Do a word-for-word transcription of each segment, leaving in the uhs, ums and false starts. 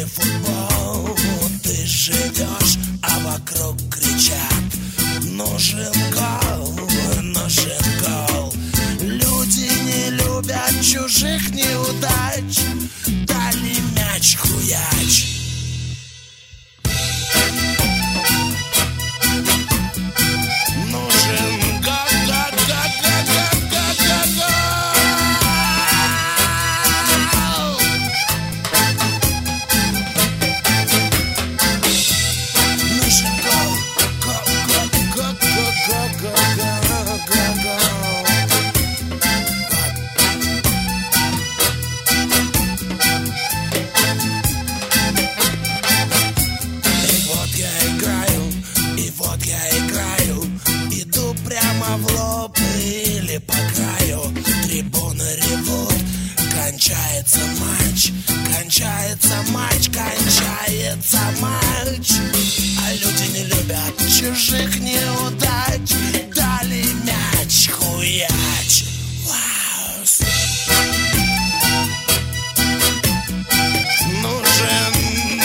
или футбол. Ты живешь, а вокруг кричат: нужен гол, нужен гол. Люди не любят чужих неудач, дали мяч хуяч. Кончается матч, кончается матч, кончается матч. А люди не любят чужих неудач, дали мяч хуяч. Вау. Нужен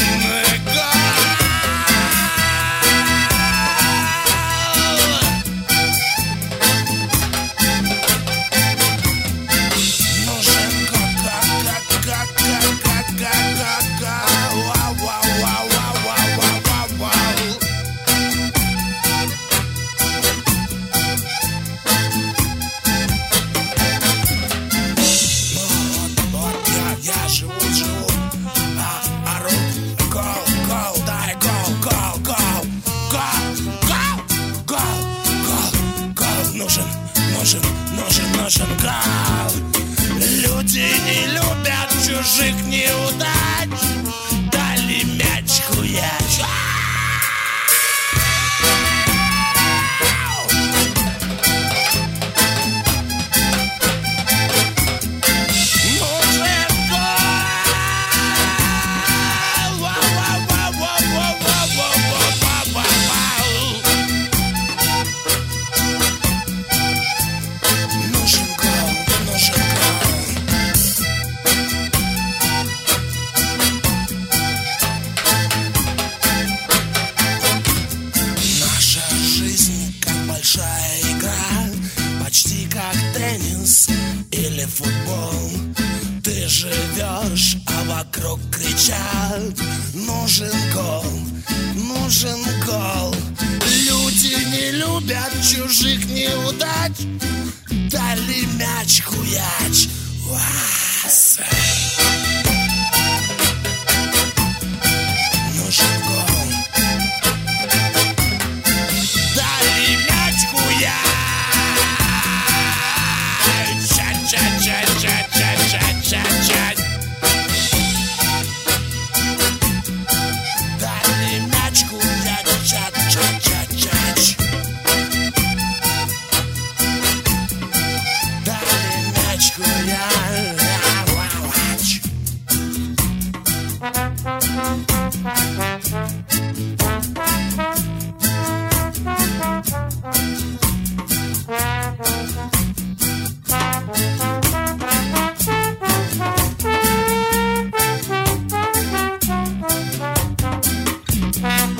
Нужен, нужен, нужен гол. Люди не любят чужих неудач, дали мяч хуяч. Почти как теннис или футбол. Ты живешь, а вокруг кричат: нужен гол, нужен гол. Люди не любят чужих неудач, дали мяч хуяч. Вас. Нужен гол, дали мяч хуяч. Дали мяч хуяч, чач-чач-чач-чач. Дали мяч хуяч. Bye.